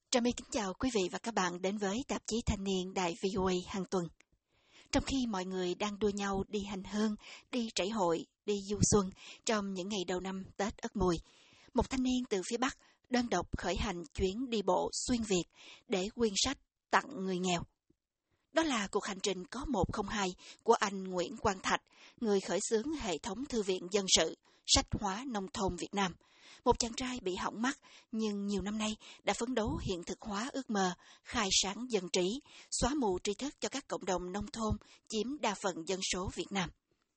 Trà My kính chào quý vị và các bạn đến với tạp chí Thanh niên Đài VOA hàng tuần. Trong khi mọi người đang đua nhau đi hành hương, đi trải hội, đi du xuân trong những ngày đầu năm Tết Ất Mùi, một thanh niên từ phía Bắc đơn độc khởi hành chuyến đi bộ xuyên Việt để quyên sách tặng người nghèo. Đó là cuộc hành trình có 102 của anh Nguyễn Quang Thạch, người khởi xướng hệ thống thư viện dân sự, sách hóa nông thôn Việt Nam. Một chàng trai bị hỏng mắt nhưng nhiều năm nay đã phấn đấu hiện thực hóa ước mơ, khai sáng dân trí, xóa mù tri thức cho các cộng đồng nông thôn chiếm đa phần dân số Việt Nam.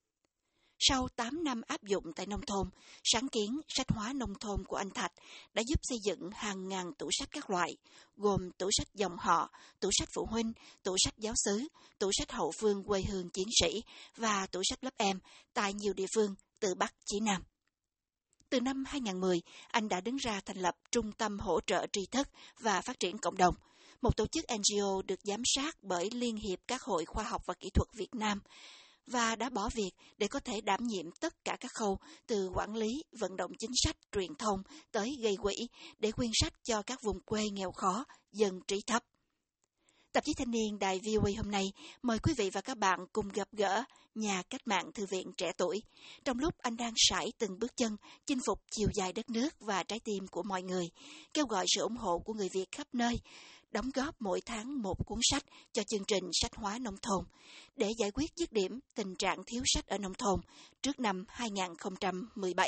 Sau 8 năm áp dụng tại nông thôn, sáng kiến sách hóa nông thôn của anh Thạch đã giúp xây dựng hàng ngàn tủ sách các loại, gồm tủ sách dòng họ, tủ sách phụ huynh, tủ sách giáo xứ, tủ sách hậu phương quê hương chiến sĩ và tủ sách lớp em tại nhiều địa phương từ Bắc chí Nam. Từ năm 2010, anh đã đứng ra thành lập Trung tâm Hỗ trợ Tri thức và Phát triển Cộng đồng, một tổ chức NGO được giám sát bởi Liên hiệp các hội khoa học và kỹ thuật Việt Nam, và đã bỏ việc để có thể đảm nhiệm tất cả các khâu từ quản lý, vận động chính sách, truyền thông tới gây quỹ để quyên sách cho các vùng quê nghèo khó, dân trí thấp. Tạp chí Thanh niên Đài VOA hôm nay mời quý vị và các bạn cùng gặp gỡ nhà cách mạng thư viện trẻ tuổi, trong lúc anh đang sải từng bước chân chinh phục chiều dài đất nước và trái tim của mọi người, kêu gọi sự ủng hộ của người Việt khắp nơi, đóng góp mỗi tháng một cuốn sách cho chương trình sách hóa nông thôn, để giải quyết dứt điểm tình trạng thiếu sách ở nông thôn trước năm 2017.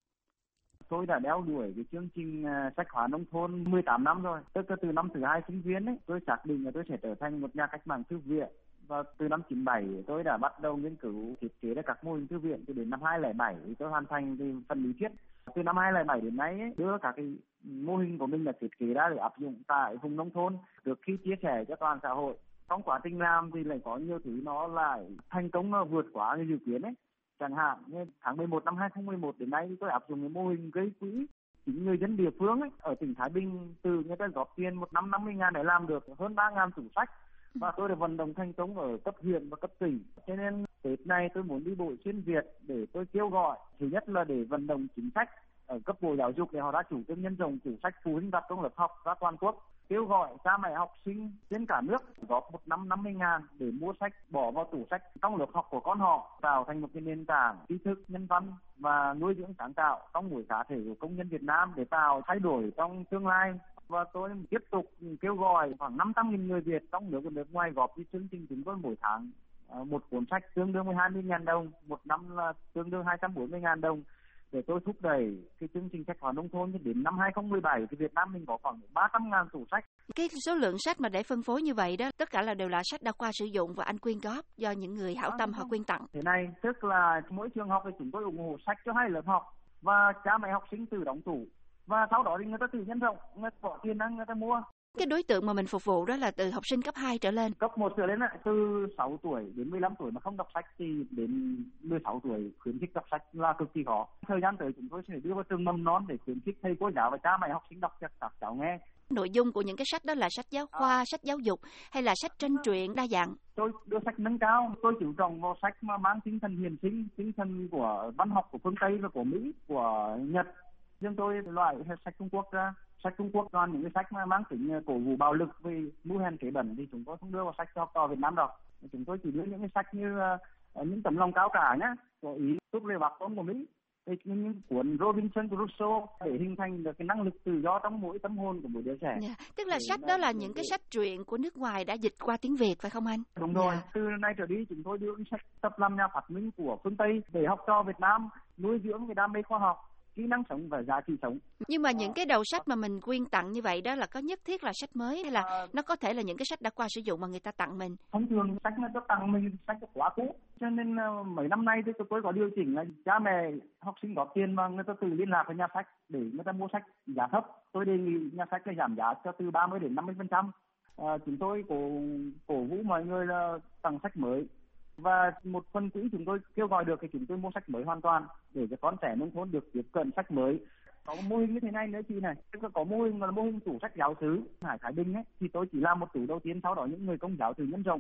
Tôi đã đeo đuổi cái chương trình sách hóa nông thôn 18 năm rồi. Tức là từ năm thứ 2 sinh viên ấy, tôi xác định là tôi sẽ trở thành một nhà cách mạng thư viện. Và từ năm 97 tôi đã bắt đầu nghiên cứu thiết kế các mô hình thư viện. Từ đến năm 2007 thì tôi hoàn thành cái phần lý thuyết. Từ năm 2007 đến nay ấy, đưa các cái mô hình của mình là thiết kế ra để áp dụng tại vùng nông thôn được khi chia sẻ cho toàn xã hội. Trong quá trình làm thì lại có nhiều thứ nó lại thành công vượt quá cái dự kiến ấy. Chẳng hạn như tháng 11 năm 2011 đến nay tôi áp dụng cái mô hình gây quỹ chính người dân địa phương ấy, ở tỉnh Thái Bình, từ người ta góp tiền một năm 50.000 để làm được hơn 3.000 tủ sách, và tôi đã vận động thành công ở cấp huyện và cấp tỉnh. Cho nên Tết này tôi muốn đi bộ xuyên Việt để tôi kêu gọi, thứ nhất là để vận động chính sách ở cấp bộ giáo dục để họ đã chủ trương nhân rộng tủ sách phụ huynh đặt trong lớp học ra toàn quốc, kêu gọi cha mẹ học sinh trên cả nước góp một năm 50.000 để mua sách bỏ vào tủ sách trong lớp học của con họ, tạo thành một cái nền tảng tri thức nhân văn và nuôi dưỡng sáng tạo trong mỗi cá thể của công nhân Việt Nam để tạo thay đổi trong tương lai. Và tôi tiếp tục kêu gọi khoảng 500.000 người Việt trong nước và nước ngoài góp với chương trình chúng tôi mỗi tháng một cuốn sách tương đương với 20.000 đồng, một năm là tương đương 240.000 đồng, để tôi thúc đẩy cái chương trình sách hóa nông thôn. Đến năm 2017 thì Việt Nam mình có khoảng 300.000 tủ sách. Cái số lượng sách mà để phân phối như vậy đó, tất cả là đều là sách đã qua sử dụng và anh quyên góp do những người hảo tâm họ quyên tặng. Thế này, tức là mỗi trường học thì chúng tôi ủng hộ sách cho 2 lớp học và cha mẹ học sinh tự đóng tủ, và sau đó thì người ta tự nhân rộng, người ta bỏ tiền ra người ta mua. Cái đối tượng mà mình phục vụ đó là từ học sinh cấp 2 trở lên. Cấp 1 trở lên là từ 6 tuổi đến 15 tuổi mà không đọc sách thì đến 16 tuổi khuyến khích đọc sách là cực kỳ khó. Thời gian tới chúng tôi sẽ đưa vào trường mầm non để khuyến khích thầy cô giáo và cha mẹ học sinh đọc cho các cháu nghe. Nội dung của những cái sách đó là sách giáo khoa, sách giáo dục hay là sách tranh truyện đa dạng? Tôi đưa sách nâng cao, tôi chú trọng vào sách mà mang tinh thần hiền sinh, tinh thần của văn học của phương Tây và của Mỹ, của Nhật. Nhưng tôi loại sách Trung Quốc ra. Sách Trung Quốc toàn những cái sách mà mang tính cổ vũ bạo lực vì mưu hèn kế bẩn thì chúng tôi không đưa vào sách cho trò Việt Nam đọc. Chúng tôi chỉ đưa những cái sách như những tấm lòng cao cả nhá, của Ý, Túc Lê Bạc Tôn của Mỹ, những cuốn Robinson Crusoe để hình thành được cái năng lực tự do trong mỗi tâm hồn của mỗi đứa trẻ. Tức là sách đó là những cái sách truyện của nước ngoài đã dịch qua tiếng Việt phải không anh? Đúng rồi. Từ nay trở đi chúng tôi đưa cái sách tập làm nhà phát minh của phương Tây để học trò Việt Nam nuôi dưỡng cái đam mê khoa học, kỹ năng sống và giá trị sống. Nhưng mà những cái đầu sách mà mình quyên tặng như vậy đó là có nhất thiết là sách mới hay là nó có thể là những cái sách đã qua sử dụng mà người ta tặng mình? Thông thường sách nó tặng mình sách quá cũ, cho nên mấy năm nay thì tôi có điều chỉnh là cha mẹ học sinh có tiền mà người ta tự liên lạc với nhà sách để người ta mua sách giá thấp. Tôi đề nghị nhà sách là giảm giá cho từ 30 đến 50%. Chúng tôi cổ vũ mọi người là tặng sách mới. Và một phần quỹ chúng tôi kêu gọi được thì chúng tôi mua sách mới hoàn toàn để cho con trẻ nông thôn được tiếp cận sách mới. Có một mô hình như thế này nữa chị này, có mô hình là mô hình tủ sách giáo xứ Hải Thái Bình ấy, thì tôi chỉ làm một tủ đầu tiên, sau đó những người công giáo tự nhân rộng.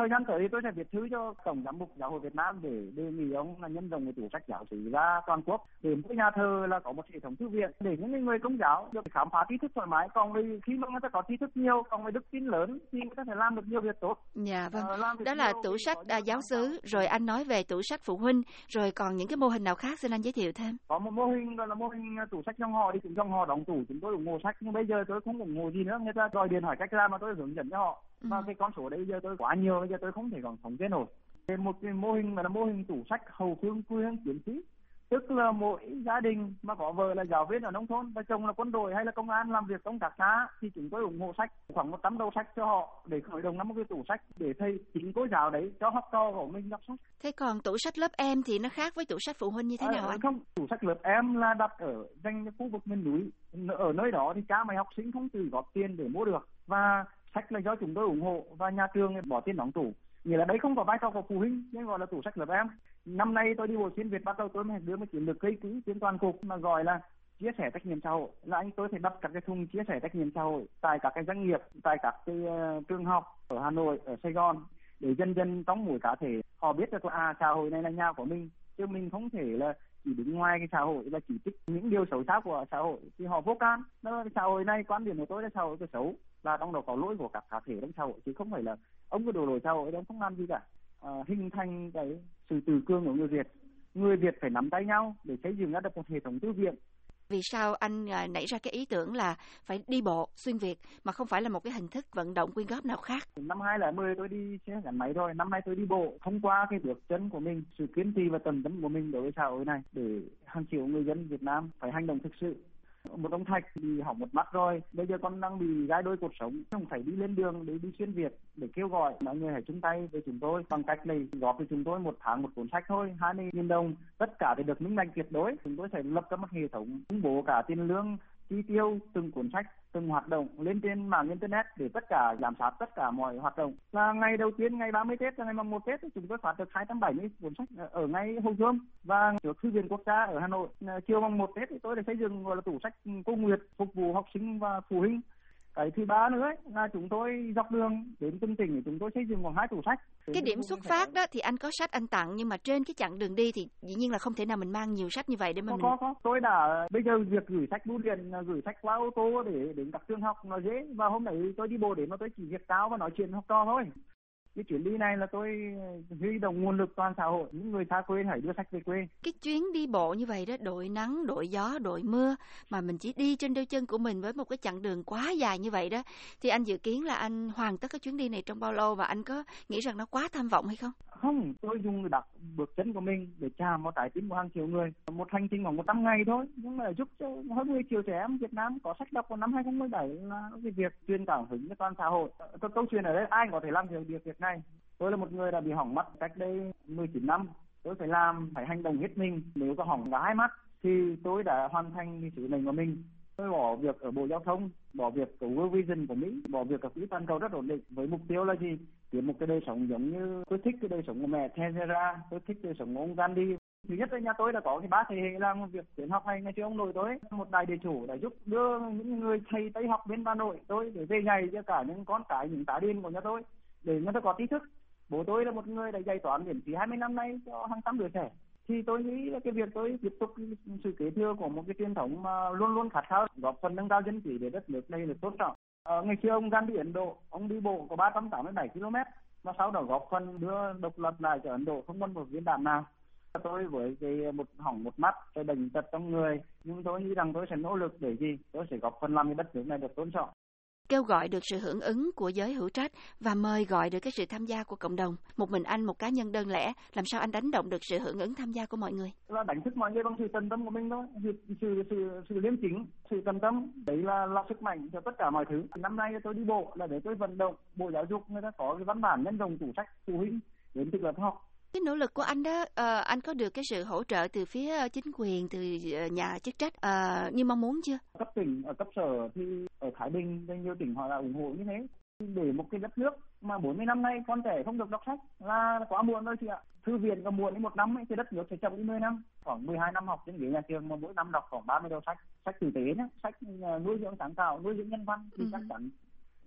Thời gian tới thì tôi sẽ viết thư cho Tổng giám mục Giáo hội Việt Nam để đề nghị ông là nhân rộng cái tủ sách giáo xứ ra toàn quốc, để mỗi nhà thờ là có một hệ thống thư viện để những người Công giáo được khám phá tri thức thoải mái. Còn khi mà người ta có tri thức nhiều, còn với đức tin lớn thì người ta sẽ làm được nhiều việc tốt. Dạ vâng, đó là tủ sách giáo xứ, rồi anh nói về tủ sách phụ huynh, rồi còn những cái mô hình nào khác xin anh giới thiệu thêm. Có một mô hình gọi là mô hình tủ sách dòng họ, đi cùng dòng họ đóng tủ, chúng tôi ủng hộ sách, nhưng bây giờ tôi không ủng hộ gì nữa, người ta gọi điện hỏi cách làm mà tôi hướng dẫn cho họ. Và cái con số đấy giờ tôi quá nhiều, bây giờ tôi không thể còn thống kê nổi. Một cái mô hình là mô hình tủ sách hậu phương quê hương chiến sĩ, tức là mỗi gia đình mà có vợ là giáo viên ở nông thôn và chồng là quân đội hay là công an làm việc công tác xã thì chúng tôi ủng hộ sách khoảng 100 đầu sách cho họ để khởi động một cái tủ sách để thầy chính cô giáo đấy cho học trò của mình đọc sách. Thế còn tủ sách lớp em thì nó khác với tủ sách phụ huynh như thế nào anh? Không, tủ sách lớp em là đặt ở dành khu vực miền núi, ở nơi đó thì cha mẹ học sinh không tự góp tiền để mua được, và sách là do chúng tôi ủng hộ và nhà trường bỏ tiền đóng tủ. Nghĩa là đấy không có vai trò của phụ huynh, nhưng gọi là tủ sách lớp em. Năm nay tôi đi bộ xuyên Việt, bắt đầu tôi mới đưa một chiến lược gây quỹ trên toàn cục mà gọi là chia sẻ trách nhiệm xã hội. Là tôi sẽ đặt các cái thùng chia sẻ trách nhiệm xã hội tại các cái doanh nghiệp, tại các cái trường học ở Hà Nội, ở Sài Gòn, để dần dần trong mỗi cá thể họ biết được là xã hội này là nhà của mình, chứ mình không thể là chỉ đứng ngoài cái xã hội là chỉ trích những điều xấu xa của xã hội thì họ vô can. Đó, cái xã hội này quan điểm của tôi là xã hội cái xấu, là trong đó có lỗi của các cá thể trong xã hội, chứ không phải là ông có đổ lỗi xã hội, ông không làm gì cả. Hình thành cái sự tự cường của người Việt phải nắm tay nhau để xây dựng ra được một hệ thống thư viện. Vì sao anh nảy ra cái ý tưởng là phải đi bộ xuyên Việt mà không phải là một cái hình thức vận động quyên góp nào khác? Năm 2010 tôi đi xe gắn máy rồi, năm nay tôi đi bộ. Thông qua cái bước chân của mình, sự kiên trì và tận tâm của mình đối với xã hội này, để hàng triệu người dân Việt Nam phải hành động thực sự. Một ông Thạch bị hỏng một mắt rồi, bây giờ con đang bị gãy đôi cột sống, không phải đi lên đường để đi xuyên Việt để kêu gọi mọi người hãy chung tay với chúng tôi bằng cách này góp cho chúng tôi một tháng một cuốn sách thôi, 20.000 đồng, tất cả thì được minh bạch tuyệt đối. Chúng tôi sẽ lập ra một hệ thống công bố cả tiền lương, chi tiêu từng cuốn sách, từng hoạt động lên trên mạng internet để tất cả giám sát tất cả mọi hoạt động. Là ngày đầu tiên, ngày 30 Tết và ngày mùng 1 Tết chúng tôi phát được 270 cuốn sách ở ngay Hồ Gươm, và trước Thư viện Quốc gia ở Hà Nội. Chiều mùng 1 Tết thì tôi đã xây dựng gọi là tủ sách cô Nguyệt phục vụ học sinh và phụ huynh. Cái thứ ba nữa ấy, là chúng tôi dọc đường đến từng tỉnh để chúng tôi xây dựng khoảng 2 tủ sách. Cái điểm xuất phát đó thì anh có sách anh tặng, nhưng mà trên cái chặng đường đi thì dĩ nhiên là không thể nào mình mang nhiều sách như vậy để mà có. Tôi đã bây giờ việc gửi sách bưu điện, gửi sách qua ô tô để đến các trường học nó dễ, và hôm nay tôi đi bộ đến mà tôi chỉ việc cao và nói chuyện học trò thôi. Cái chuyến đi này là tôi huy động nguồn lực toàn xã hội, những người xa quê hãy đưa sách về quê. Cái chuyến đi bộ như vậy đó, đội nắng, đội gió, đội mưa, mà mình chỉ đi trên đôi chân của mình với một cái chặng đường quá dài như vậy đó, thì anh dự kiến là anh hoàn tất cái chuyến đi này trong bao lâu, và anh có nghĩ rằng nó quá tham vọng hay không? Không, tôi dùng đặt bước chân của mình để chạm vào trái tim của hàng triệu người. Một hành trình khoảng 100 ngày thôi, nhưng mà giúp cho hơn 10 triệu trẻ em Việt Nam có sách đọc vào năm 2017 là cái việc truyền cảm hứng cho toàn xã hội. Câu chuyện ở đây ai có thể làm được việc này. Tôi là một người đã bị hỏng mắt cách đây 19 năm. Tôi phải hành động hết mình. Nếu có hỏng cả 2 mắt thì tôi đã hoàn thành cái sứ mệnh của mình. Tôi bỏ việc ở Bộ Giao thông, bỏ việc của World Vision của Mỹ, bỏ việc ở quỹ toàn cầu rất ổn định, với mục tiêu là gì? Tìm một cái đời sống giống như tôi thích cái đời sống của mẹ Teresa, tôi thích đời sống của ông Gandhi. Thứ nhất là nhà tôi đã có cái 3 thế hệ làm việc khuyến học hành. Ngày trước ông nội tôi, một đại địa chủ đã giúp đưa những người thầy Tây học đến Hà Nội tôi để về dạy cho cả những con cái, những tá điền của nhà tôi để người ta có trí thức. Bố tôi là một người đã dạy toán miễn phí 20 năm nay cho hàng trăm đứa trẻ. Thì tôi nghĩ là cái việc tôi tiếp tục sự kế thừa của một cái truyền thống mà luôn luôn khát khao góp phần nâng cao dân trí để đất nước này được tốt trọng. Ngày xưa ông Gandhi Ấn Độ, ông đi bộ có 387 km và sau đó góp phần đưa độc lập lại cho Ấn Độ không còn một viên đạn nào. Tôi với cái một mắt, cái bệnh tật trong người, nhưng tôi nghĩ rằng tôi sẽ nỗ lực để gì? Tôi sẽ góp phần làm cái đất nước này được tôn trọng. Kêu gọi được sự hưởng ứng của giới hữu trách và mời gọi được cái sự tham gia của cộng đồng. Một mình anh, một cá nhân đơn lẻ, làm sao anh đánh động được sự hưởng ứng tham gia của mọi người? Là đánh thức mọi người bằng sự tận tâm của mình thôi, sự liêm chính, sự tận tâm, đấy là sức mạnh cho tất cả mọi thứ. Năm nay tôi đi bộ là để tôi vận động Bộ Giáo dục người ta có cái văn bản nhân rộng tủ sách phụ huynh đến thực lập học. Cái nỗ lực của anh đó, anh có được cái sự hỗ trợ từ phía chính quyền, từ nhà chức trách như mong muốn chưa? Cấp tỉnh, ở cấp sở thì ở Thái Bình, nhiều tỉnh họ là ủng hộ như thế. Để một cái đất nước mà 40 năm nay con trẻ không được đọc sách là quá muộn rồi chị ạ. Thư viện có muộn đến 1 năm ấy, thì đất nước sẽ chậm đi 10 năm. Khoảng 12 năm học trên ghế nhà trường mà mỗi năm đọc khoảng 30 đầu sách. Sách tử tế nhé, sách nuôi dưỡng sáng tạo, nuôi dưỡng nhân văn thì chắc chắn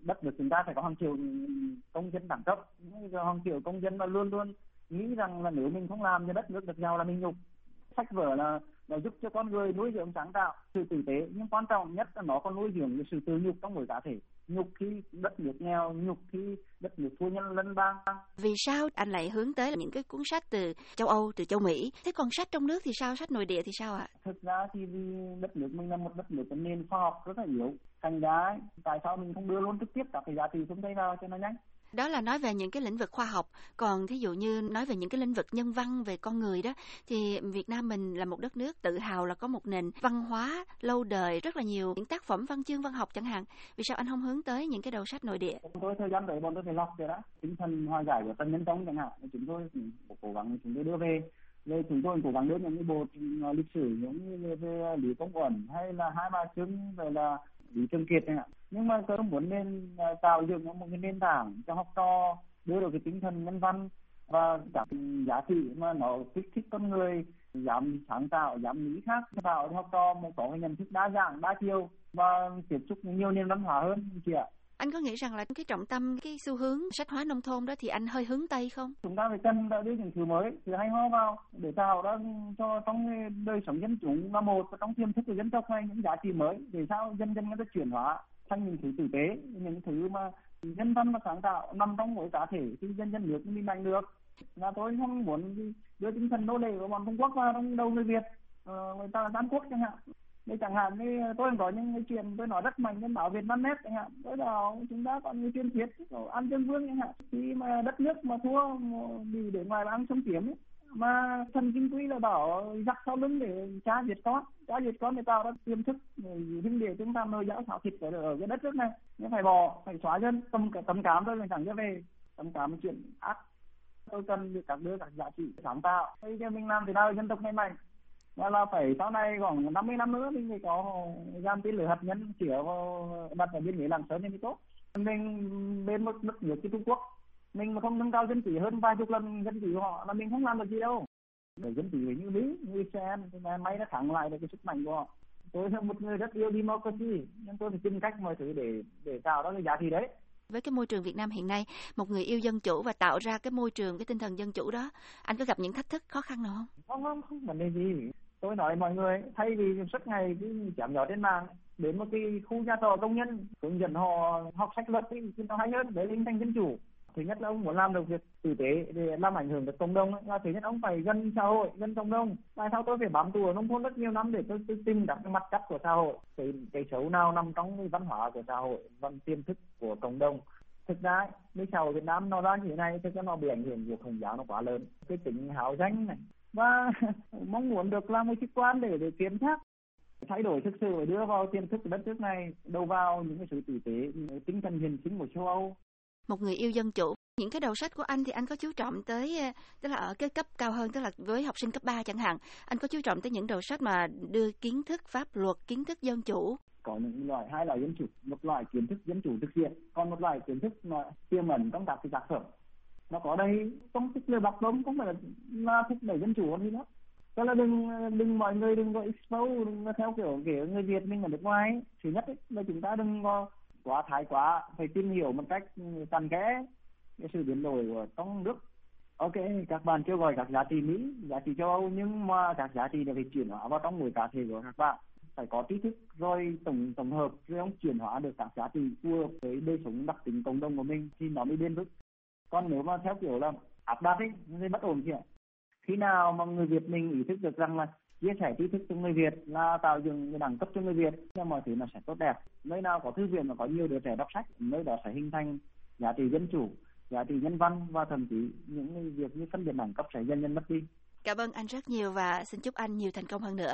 đất nước chúng ta phải có hàng triệu công dân đẳng cấp, hàng triệu công dân mà luôn luôn nghĩ rằng là nếu mình không làm cho đất nước được giàu là mình nhục. Sách vở là giúp cho con người nuôi dưỡng sáng tạo, sự tử tế, nhưng quan trọng nhất là nó còn nuôi dưỡng sự tự nhục trong mỗi cá thể. Nhục khi đất nước nghèo, nhục khi đất nước thua nhân lân bang. Vì sao anh lại hướng tới những cái cuốn sách từ châu Âu, từ châu Mỹ? Thế còn sách trong nước thì sao? Sách nội địa thì sao ạ? Thực ra thì vì đất nước mình là một đất nước có nền khoa học rất là yếu, thành ra tại sao mình không đưa luôn trực tiếp các cái giá trị xuống đây vào cho nó nhanh? Đó là nói về những cái lĩnh vực khoa học, còn thí dụ như nói về những cái lĩnh vực nhân văn về con người đó, thì Việt Nam mình là một đất nước tự hào là có một nền văn hóa lâu đời, rất là nhiều những tác phẩm văn chương văn học chẳng hạn. Vì sao anh không hướng tới những cái đầu sách nội địa? Chúng tôi thời gian tới bọn tôi phải lọc rồi đó, tinh thần hòa giải của Trần Nhân Tông chẳng hạn, chúng tôi cố gắng chúng tôi đưa về. Rồi chúng tôi cố gắng đưa những cái bộ lịch sử giống như về Lý Công Uẩn hay là Hai Bà Trưng, rồi là Lý Thường Kiệt chẳng hạn. Nhưng mà tôi muốn nên tạo dựng một cái nền tảng cho học trò đưa được cái tinh thần nhân văn và các giá trị mà nó kích thích con người dám sáng tạo, dám nghĩ khác, tạo cho học trò một có cái nhận thức đa dạng, đa chiều và tiếp xúc nhiều nền văn hóa hơn chị ạ. Anh có nghĩ rằng là cái trọng tâm, cái xu hướng sách hóa nông thôn đó thì anh hơi hướng Tây không? Chúng ta phải cần đưa những thứ mới, thứ hay ho vào để tạo ra cho trong đời sống dân chúng là một, và trong tiềm thức của dân tộc này những giá trị mới để sao dân người ta chuyển hóa thành những thứ tử tế, những thứ mà nhân văn và sáng tạo nằm trong mỗi cá thể thì dân nước mình mạnh được. Là tôi không muốn đưa tinh thần nô lệ của bọn Trung Quốc vào trong đầu người Việt, người ta là Tam Quốc chẳng hạn. Đây chẳng hạn như tôi có những cái chuyện tôi nói rất mạnh trên báo Việt Nam Net chẳng hạn, tôi bảo chúng ta còn người truyền thuyết của An Dương Vương chẳng hạn, khi mà đất nước mà thua bị để ngoài ăn xâm chiếm ấy, mà thần Chính Quy là bảo giặc sau lưng để cha diệt con để tạo ra tiềm thức huynh đệ chúng ta nuôi giáo xảo thịt ở cái đất nước này, nhưng phải bỏ, phải xóa dân tầm cám thôi, mình chẳng cho về tầm cám chuyện ác. Tôi cần đưa các giá trị sáng tạo, bây giờ mình làm thế nào dân tộc này mạnh là phải sau này khoảng 50 năm nữa mình phải có gian tên lửa hạt nhân kiểu đặt ở biên giới Lạng Sơn thì tốt. Mình bên một nước như Trung Quốc, mình mà không nâng cao dân trí hơn vài chục lần dân trí của họ là mình không làm được gì đâu. Để dân trí như Mỹ, như Israel thì may đã khẳng lại được cái sức mạnh của họ. Tôi là một người rất yêu democracy, nhưng tôi phải tìm cách mọi thứ để tạo ra cái giá trị đấy. Với cái môi trường Việt Nam hiện nay, một người yêu dân chủ và tạo ra cái môi trường, cái tinh thần dân chủ đó, anh có gặp những thách thức, khó khăn nào không? Không vấn đề gì. Tôi nói mọi người, thay vì suốt ngày cứ chém gió trên mạng, đến một cái khu nhà trọ công nhân, hướng dẫn họ học sách luật thì nó hay hơn, để hình thành dân chủ. Thứ nhất là ông muốn làm được việc tử tế để làm ảnh hưởng đến cộng đồng, là thứ nhất ông phải gần xã hội, gần cộng đồng. Tại sao tôi phải bám trụ ở nông thôn rất nhiều năm để tôi tìm các mặt cắt của xã hội, cái xấu nào nằm trong cái văn hóa của xã hội, văn tiềm thức của cộng đồng. Thực ra bây xã hội Việt Nam nó ra như thế này, thực ra nó bị ảnh hưởng của Khổng giáo nó quá lớn, cái tính hào danh này và mong muốn được làm một chức quan để kiểm soát thay đổi thực sự, để đưa vào tiềm thức của đất nước này, đầu vào những cái sự tử tế, tinh thần hiến chính của châu Âu. Một người yêu dân chủ, những cái đầu sách của anh thì anh có chú trọng tới, tức là ở cái cấp cao hơn, tức là với học sinh cấp 3 chẳng hạn, anh có chú trọng tới những đầu sách mà đưa kiến thức pháp luật, kiến thức dân chủ. Có những loại, hai loại dân chủ, một loại kiến thức dân chủ thực hiện, còn một loại kiến thức mà tiềm ẩn trong các cái tác phẩm. Nó có đây không thích lời bạc bóng, không phải là thích đẩy dân chủ gì đó. Cho là đừng mọi người đừng có expose, đừng có theo kiểu người Việt mình ở nước ngoài ấy. Thứ nhất ấy, là chúng ta đừng có quá thái quá, phải tìm hiểu một cách cặn kẽ cái sự biến đổi của trong nước. Ok, các bạn kêu gọi các giá trị Mỹ, giá trị châu Âu, nhưng mà các giá trị này phải chuyển hóa vào trong mỗi cá thể của các bạn. Phải có trí thức rồi tổng hợp, rồi ông chuyển hóa được các giá trị phù hợp với đời sống đặc tính cộng đồng của mình thì nó mới bền vững. Còn nếu mà theo kiểu là áp đặt ấy, nó bất ổn chị ạ. Khi nào mà người Việt mình ý thức được rằng là chia sẻ tri thức cho người Việt là tạo dựng cái đẳng cấp cho người Việt, thì mọi thứ nó sẽ tốt đẹp. Nơi nào có thư viện mà có nhiều đứa trẻ đọc sách, nơi đó sẽ hình thành giá trị dân chủ, giá trị nhân văn, và thậm chí những việc như phân biệt đẳng cấp sẽ dần dần mất đi. Cảm ơn anh rất nhiều và xin chúc anh nhiều thành công hơn nữa.